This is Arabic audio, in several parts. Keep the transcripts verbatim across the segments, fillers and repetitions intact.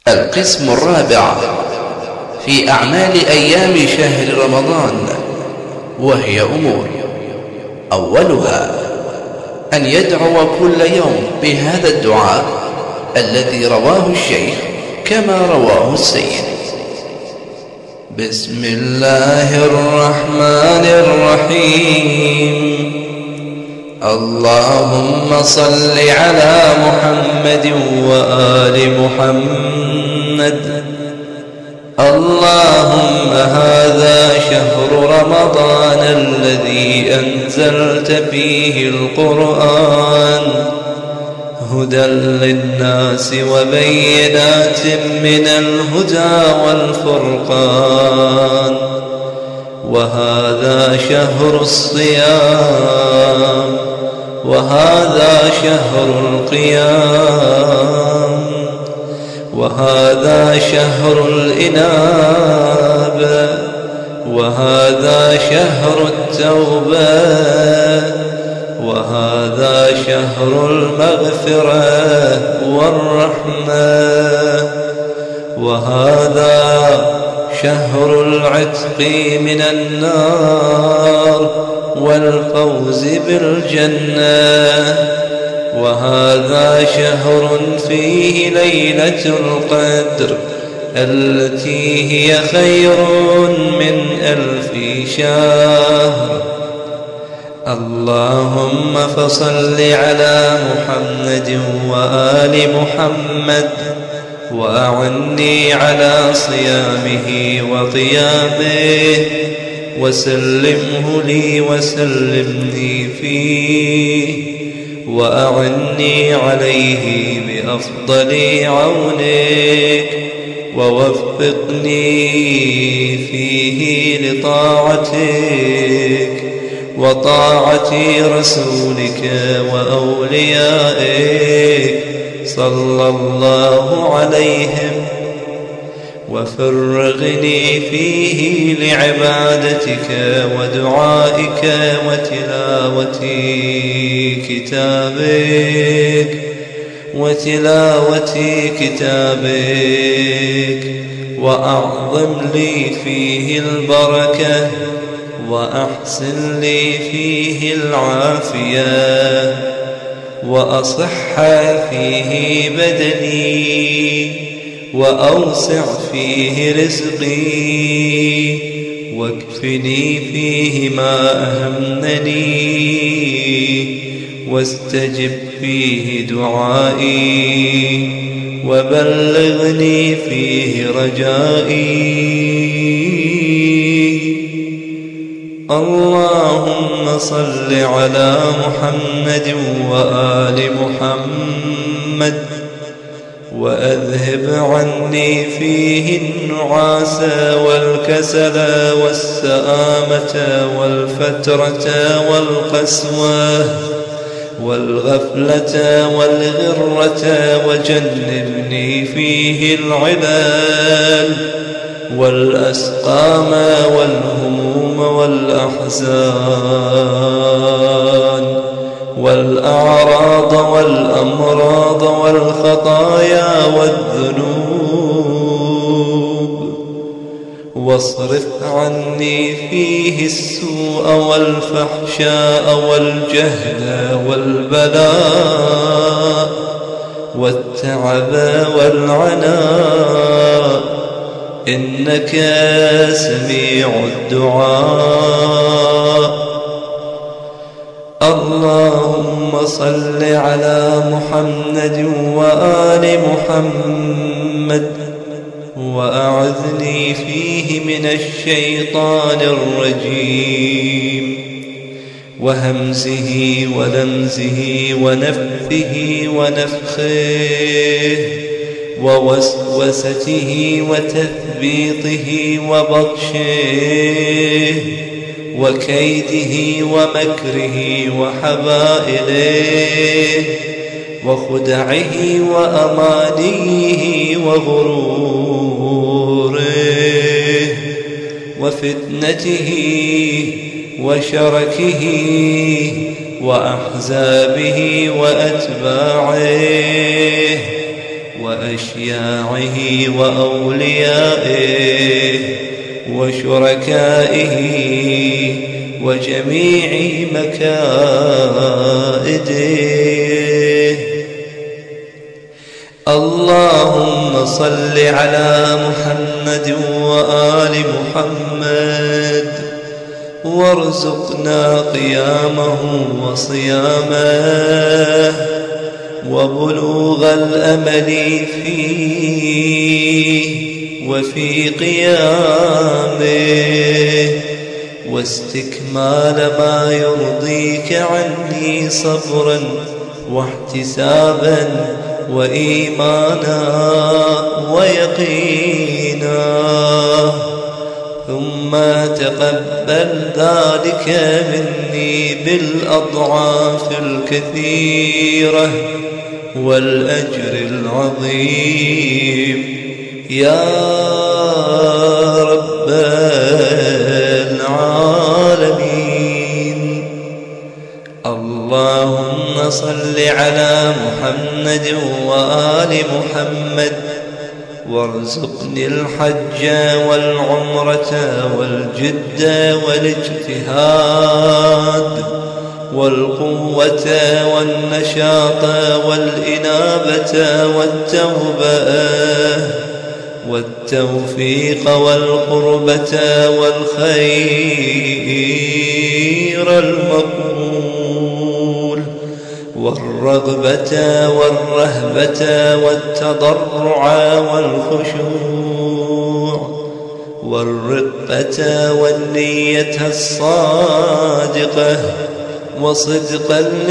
القسم الرابع في أعمال أيام شهر رمضان، وهي أمور: أولها أن يدعو كل يوم بهذا الدعاء الذي رواه الشيخ كما رواه السيد: بسم الله الرحمن الرحيم، اللهم صل على محمد وآل محمد. اللهم هذا شهر رمضان الذي أنزلت فيه القرآن هدى للناس وبينات من الهدى والفرقان، وهذا شهر الصيام، وهذا شهر القيام، وهذا شهر الإنابة، وهذا شهر التوبة، وهذا شهر المغفرة والرحمة، وهذا شهر العتق من النار والفوز بالجنة، وهذا شهر فيه ليلة القدر التي هي خير من ألف شهر. اللهم فصل على محمد وآل محمد، وأعني على صيامه وقيامه، وسلمه لي وسلمني فيه، وأعني عليه بأفضل عونك، ووفقني فيه لطاعتك وطاعة رسولك وأوليائك صلى الله عليهم، وفرغني فيه لعبادتك ودعائك وتلاوة كتابك وتلاوة كتابك وأعظم لي فيه البركة، وأحسن لي فيه العافية، وأصح فيه بدني، وأوسع فيه رزقي، واكفني فيه ما أهمني، واستجب فيه دعائي، وبلغني فيه رجائي. اللهم صل على محمد وآل محمد، وأذهب عني فيه النعاس والكسل والسآمة والفترة والقسوة والغفلة والغرة، وجنبني فيه العلال والأسقام والهموم والأحزان والأعراض والأمراض والخطايا والذنوب، واصرف عني فيه السوء والفحشاء والجهل والبلاء والتعب والعناء، إنك سميع الدعاء. اللهم صل على محمد وآل محمد، وأعذني فيه من الشيطان الرجيم وهمزه ولمزه ونفثه ونفخه ووسوسته وتثبيطه وبطشه وكيده ومكره وحبائله وخدعه وأمانيه وغروره وفتنته وشركه وأحزابه وأتباعه وأشياعه وأوليائه وشركائه وجميع مكائده. اللهم صل على محمد وآل محمد وارزقنا قيامه وصيامه وبلوغ الأمل فيه وفي قيامه واستكمال ما يرضيك عني صبرا واحتسابا وإيمانا ويقينا. ثم تقبل ذلك مني بالأضعاف الكثيرة والأجر العظيم يا رب العالمين. اللهم صل على محمد وآل محمد وارزقني الحج والعمرة والجد والاجتهاد والقوة والنشاط والإنابة والتوبة والتوفيق والقربة والخير المقبول والرغبة والرهبة والتضرع والخشوع والرقة والنية الصادقة وصدق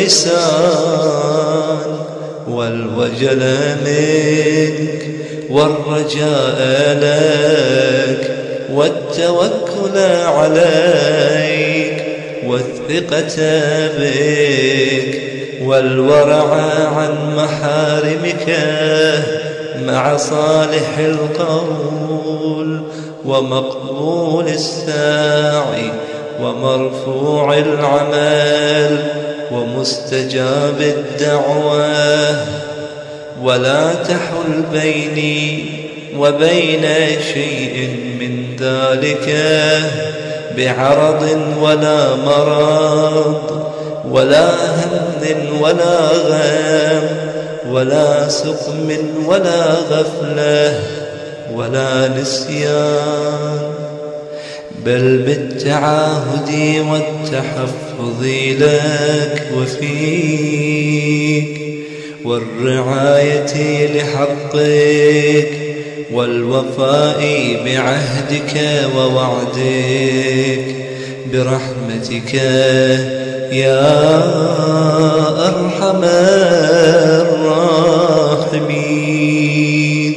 اللسان والوجل منك والرجاء لك والتوكل عليك والثقة بك والورع عن محارمك مع صالح القول ومقبول الساعي ومرفوع العمل ومستجاب الدعوة. ولا تحل بيني وبين شيء من ذلك بعرض ولا مرض ولا هم ولا غم ولا سقم ولا غفلة ولا نسيان، بل بالتعاهد والتحفظ لك وفيك والرعاية لحقك والوفاء بعهدك ووعدك برحمتك يا أرحم الراحمين.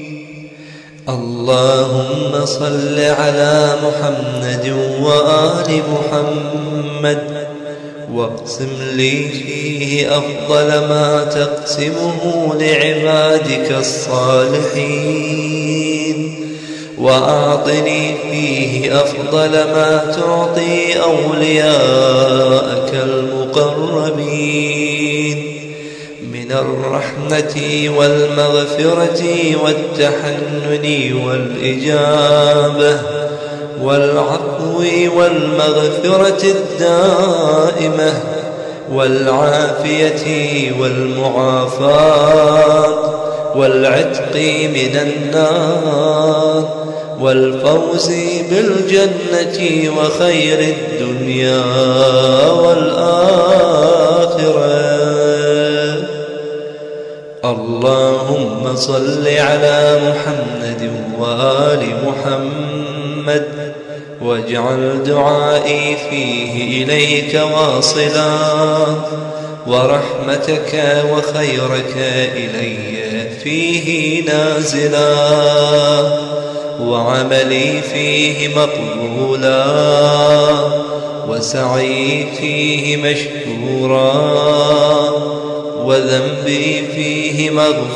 اللهم صل على محمد وآل محمد واقسم لي فيه أفضل ما تقسمه لعبادك الصالحين، وأعطني فيه أفضل ما تعطي أولياءك المقربين من الرحمة والمغفرة والتحنن والإجابة والعفو والمغفرة الدائمة والعافية والمعافاة والعتق من النار والفوز بالجنة وخير الدنيا والآخرة. اللهم صل على محمد وآل محمد واجعل دعائي فيه إليك واصلا ورحمتك وخيرك إلي فيه نازلا وعملي فيه مقبولا وسعي فيه مشكورا وذنبي فيه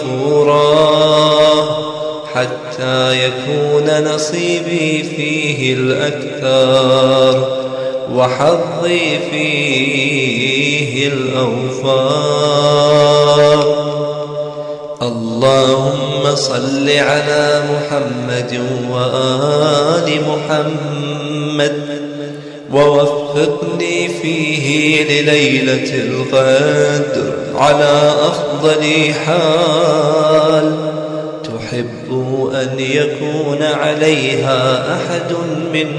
مغفورا حتى يكون نصيبي فيه الأكثر وحظي فيه الأوفار. اللهم صل على محمد وآل محمد ووفقني فيه لليلة القدر على أفضل حال تحب أن يكون عليها أحد من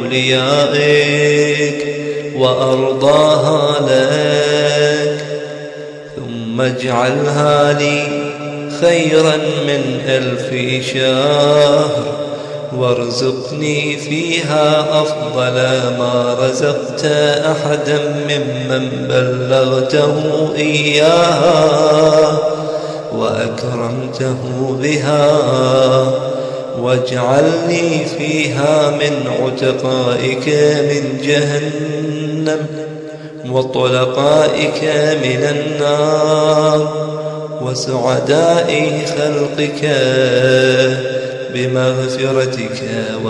أوليائك وأرضاها لك، ثم اجعلها لي خيرا من ألف شهر، وارزقني فيها أفضل ما رزقت أحدا ممن بلغته إياها وأكرمته بها، واجعلني فيها من عتقائك من جهنم وطلقائك من النار وسعداء خلقك بمغفرتك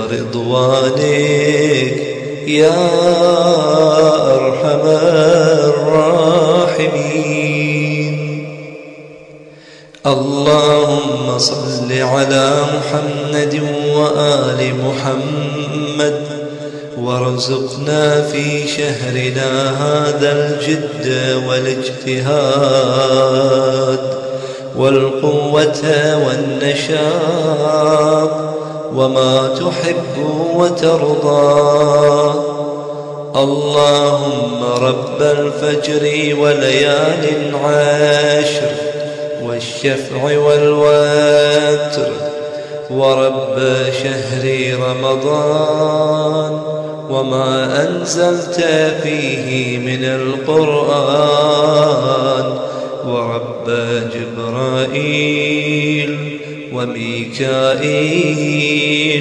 ورضوانك يا أرحم الراحمين. اللهم صل على محمد وآل محمد وارزقنا في شهرنا هذا الجد والاجتهاد والقوة والنشاط وما تحب وترضى. اللهم رب الفجر وليال العشر والشفع والوتر ورب شهر رمضان وما أنزلت فيه من القرآن ورب جبرائيل وميكائيل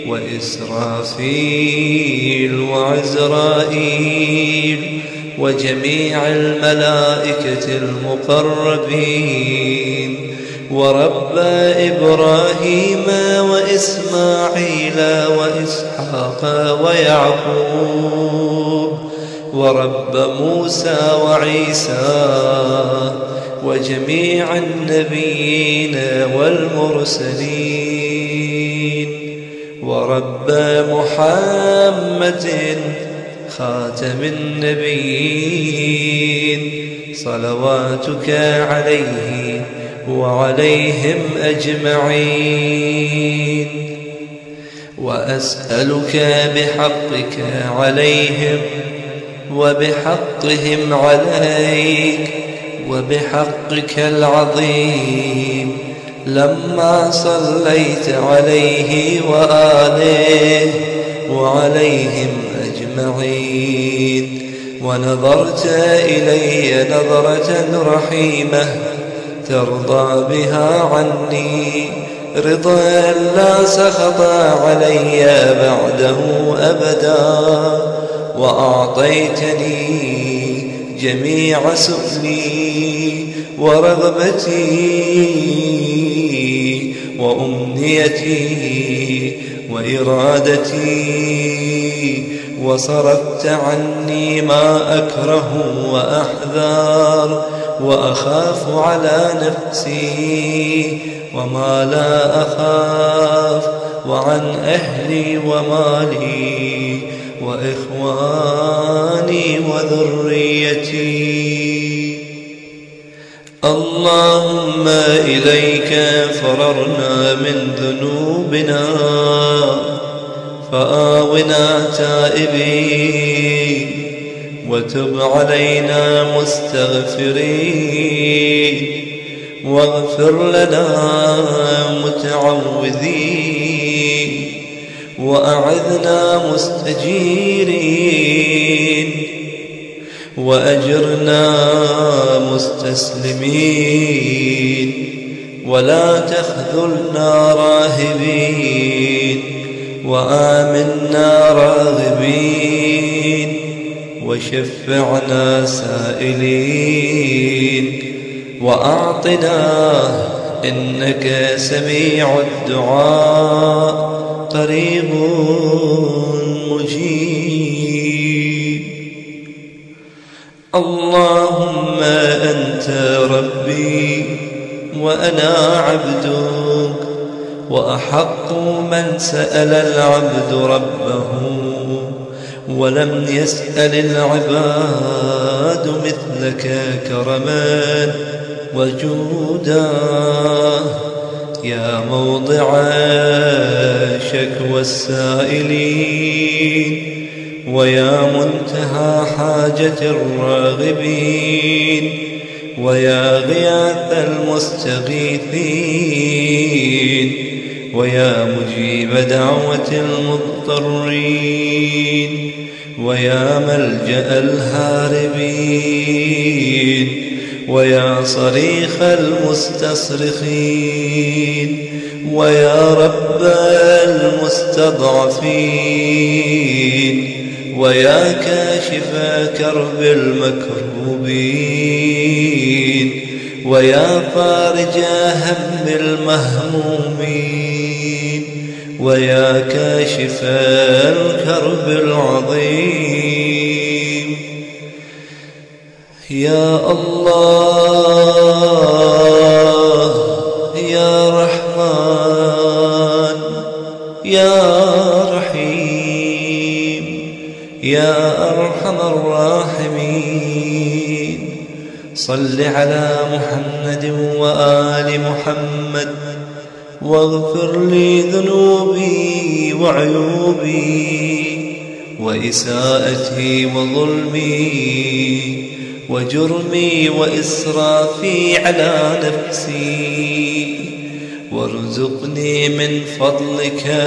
وإسرافيل وعزرائيل وجميع الملائكة المقربين ورب إبراهيم وإسماعيل وإسحاق ويعقوب ورب موسى وعيسى وجميع النبيين والمرسلين ورب محمد خاتم النبيين صلواتك عليه وعليهم أجمعين، وأسألك بحقك عليهم وبحقهم عليك وبحقك العظيم لما صليت عليه وآله وعليهم أجمعين ونظرت إلي نظرة رحيمة ترضى بها عني رضا لا سخط علي بعده أبدا، وأعطيتني جميع سؤلي ورغبتي وأمنيتي وإرادتي، وصرفت عني ما أكره وأحذر وأخاف على نفسي وما لا أخاف، وعن أهلي ومالي وإخواني وذريتي. اللهم إليك فررنا من ذنوبنا فآونا تائبين وتب علينا مستغفرين واغفر لنا متعوذين وأعذنا مستجيرين وأجرنا مستسلمين ولا تخذلنا راهبين وآمنا راغبين وشفعنا سائلين وأعطنا إنك سميع الدعاء قريب مجيب. اللهم أنت ربي وأنا عبدك، وأحق من سأل العبد ربه ولم يسأل العباد مثلك كرما وجودا. يا موضع شكوى السائلين، ويا منتهى حاجة الراغبين، ويا غياث المستغيثين، ويا مجيب دعوة المضطرين، ويا ملجأ الهاربين، ويا صريخ المستصرخين، ويا رب المستضعفين، ويا كاشف كرب المكروبين، ويا فارج هم المهمومين، ويا كاشف الكرب العظيم. يا الله يا رحمن يا رحيم يا أرحم الراحمين، صل على محمد وآل محمد، واغفر لي ذنوبي وعيوبي وإساءتي وظلمي وجرمي وإسرافي على نفسي، وارزقني من فضلك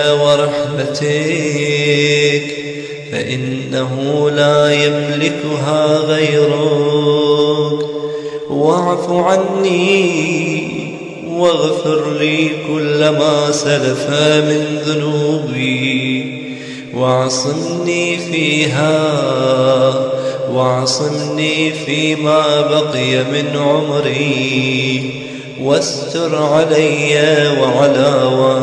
ورحمتك، فإنه لا يملكها غيرك. واعف عني واغفر لي كل ما سلف من ذنوبي، واعصمني فيها واعصمني فيما بقي من عمري، واستر علي وعلى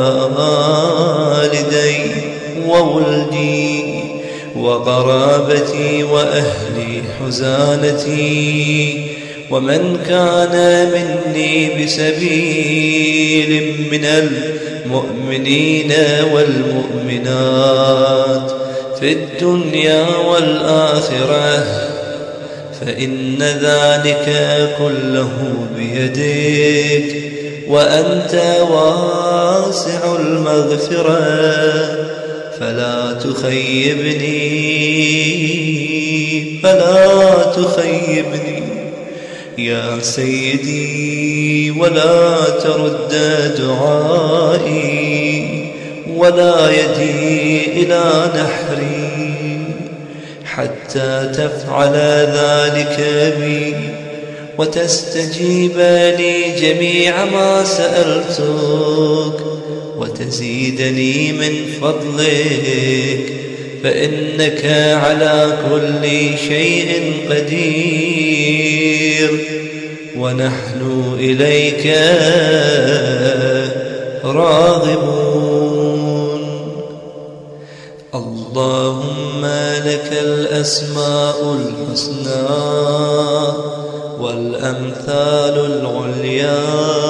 والدي وولدي وقرابتي وأهلي حزانتي، ومن كان مني بسبيل من المؤمنين والمؤمنات في الدنيا والآخرة، فإن ذلك كله بيدك، وأنت واسع المغفرة، فلا تخيبني فلا تخيبني يا سيدي، ولا ترد دعائي ولا يدي إلى نحري حتى تفعل ذلك بي، وتستجيب لي جميع ما سألتك، وتزيدني من فضلك، فإنك على كل شيء قدير، ونحن إليك راغبون. اللهم لك الأسماء الحسنى والأمثال العليا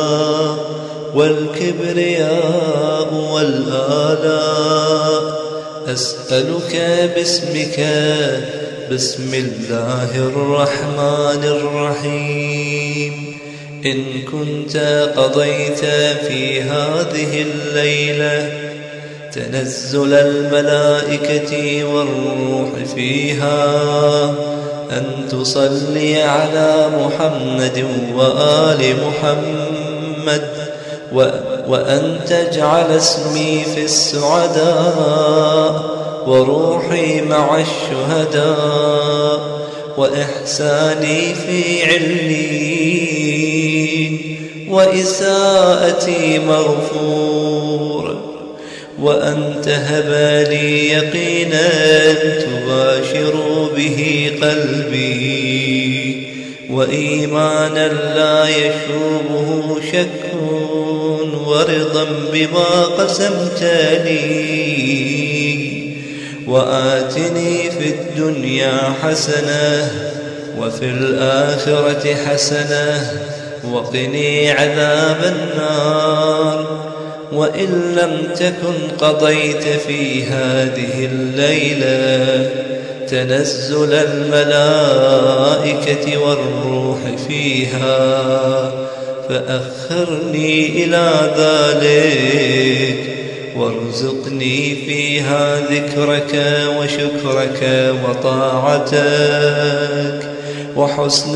والكبرياء والآلاء، أسألك باسمك بسم الله الرحمن الرحيم، إن كنت قضيت في هذه الليلة تنزل الملائكة والروح فيها، أن تصلي على محمد وآل محمد، وأن تجعل اسمي في السعداء، وروحي مع الشهداء، وإحساني في عليين، وإساءتي مغفور، وأن تهب لي يقينا تباشر به قلبي، وإيمانا لا يشوبه شك، ورضا بما قسمت لي. وآتني في الدنيا حسنة وفي الآخرة حسنة وقني عذاب النار. وإن لم تكن قضيت في هذه الليلة تنزل الملائكة والروح فيها فأخرني إلى ذلك، وارزقني فيها ذكرك وشكرك وطاعتك وحسن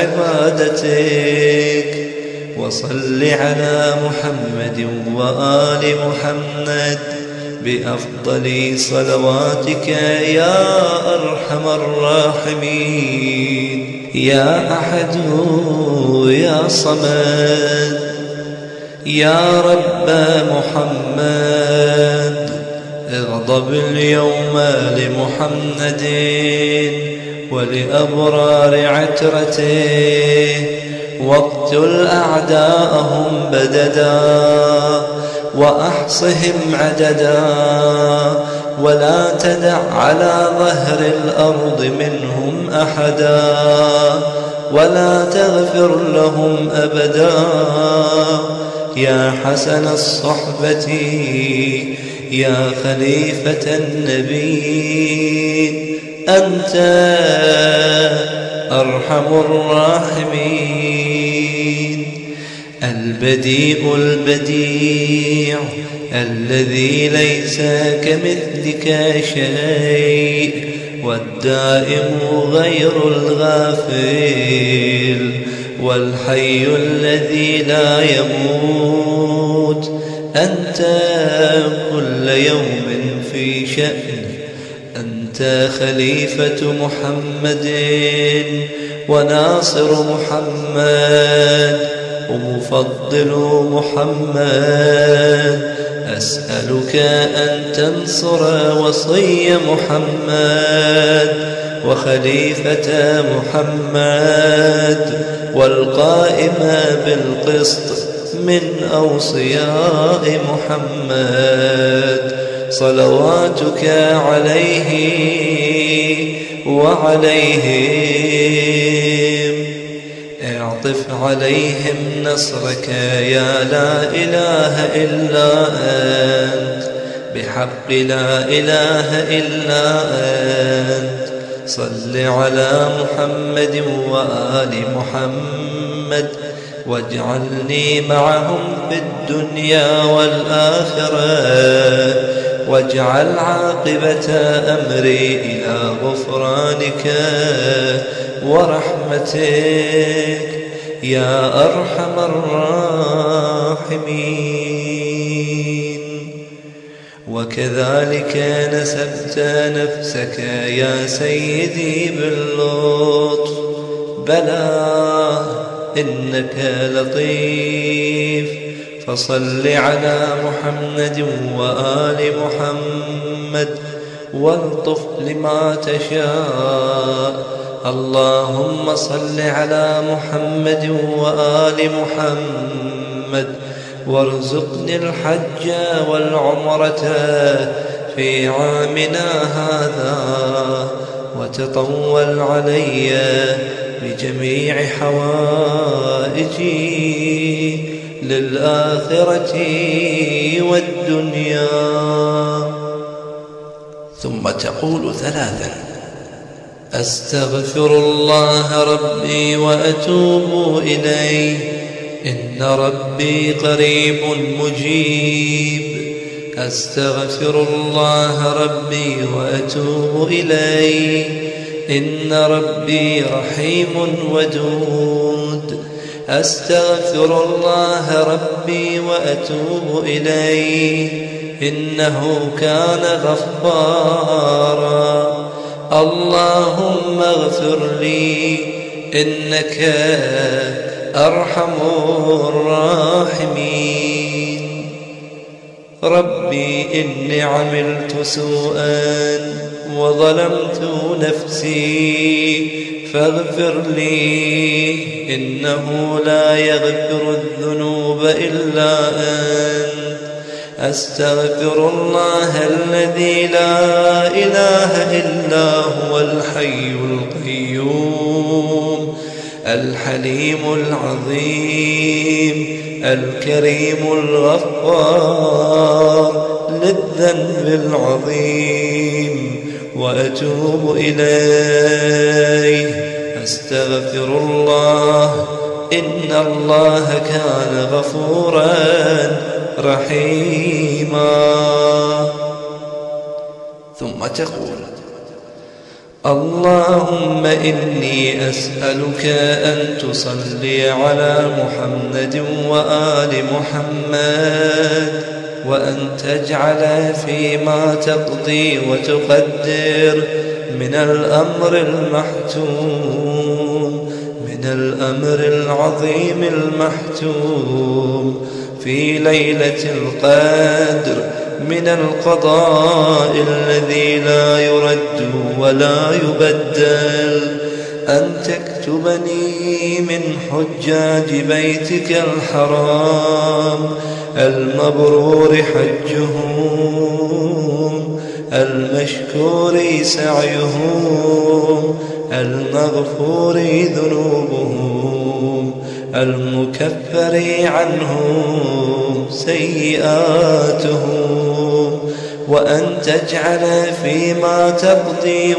عبادتك. وصل على محمد وآل محمد بأفضل صلواتك يا أرحم الراحمين، يا أحد يا صمد، يا رب محمد. اغضب اليوم لمحمد ولأبرار عترته، واقتل أعداءهم بددا وأحصهم عددا، ولا تدع على ظهر الأرض منهم أحدا، ولا تغفر لهم أبدا. يا حسن الصحبة يا خليفة النبي، أنت أرحم الراحمين. البديء البديع الذي ليس كمثلك شيء، والدائم غير الغافل، والحي الذي لا يموت. أنت كل يوم في شأن، أنت خليفة محمد وناصر محمد ومفضل محمد. أسألك أن تنصر وصي محمد وخليفة محمد والقائم بالقسط من أوصياء محمد، صلواتك عليه وعليهم. اعطف عليهم نصرك يا لا إله إلا أنت، بحق لا إله إلا أنت. صل على محمد وآل محمد، واجعلني معهم في الدنيا والآخرة، واجعل عاقبة أمري إلى غفرانك ورحمتك يا أرحم الراحمين. وكذلك نسبت نفسك يا سيدي باللطف، بلى إنك لطيف. فصل على محمد وآل محمد والطف لما تشاء. اللهم صل على محمد وآل محمد وارزقني الحج والعمرة في عامنا هذا، وتطول علي بجميع حوائجي للآخرة والدنيا. ثم تقول ثلاثا: أستغفر الله ربي وأتوب إليه، إن ربي قريب مجيب. أستغفر الله ربي وأتوب إليه، إن ربي رحيم ودود. أستغفر الله ربي وأتوب إليه، إنه كان غفارا. اللهم اغفر لي إنك أرحم الراحمين. ربي إني عملت سوءا وظلمت نفسي فاغفر لي، إنه لا يغفر الذنوب إلا أنت. أستغفر الله الذي لا إله إلا هو الحي القيوم الحليم العظيم الكريم الغفار للذنب العظيم، وأتوب إليه. أستغفر الله، إن الله كان غفورا رحيما. ثم تقول: اللهم إني أسألك أن تصلي على محمد وآل محمد، وأن تجعل فيما تقضي وتقدر من الأمر المحتوم من الأمر العظيم المحتوم في ليلة القدر من القضاء الذي لا يرد ولا يبدل، أن تكتبني من حجاج بيتك الحرام المبرور حجهم، المشكور سعيهم، المغفور ذنوبهم، المكفر عنهم سيئاتهم، وأن تجعل فيما تقضي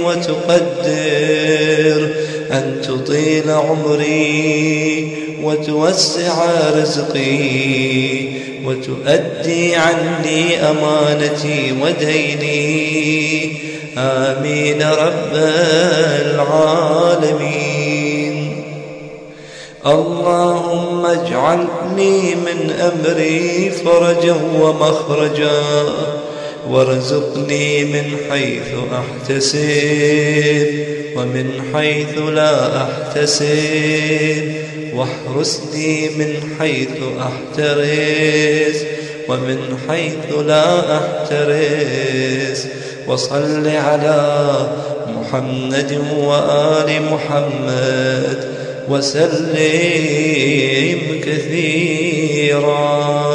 وتقدر أن تطيل عمري وتوسع رزقي وتؤدي عني أمانتي وديني، آمين رب العالمين. اللهم اجعلني من أمري فرجا ومخرجا، وارزقني من حيث أحتسب ومن حيث لا أحتسب، واحرسني من حيث أحترس ومن حيث لا أحترس، وصل على محمد وآل محمد وسلم كثيرا.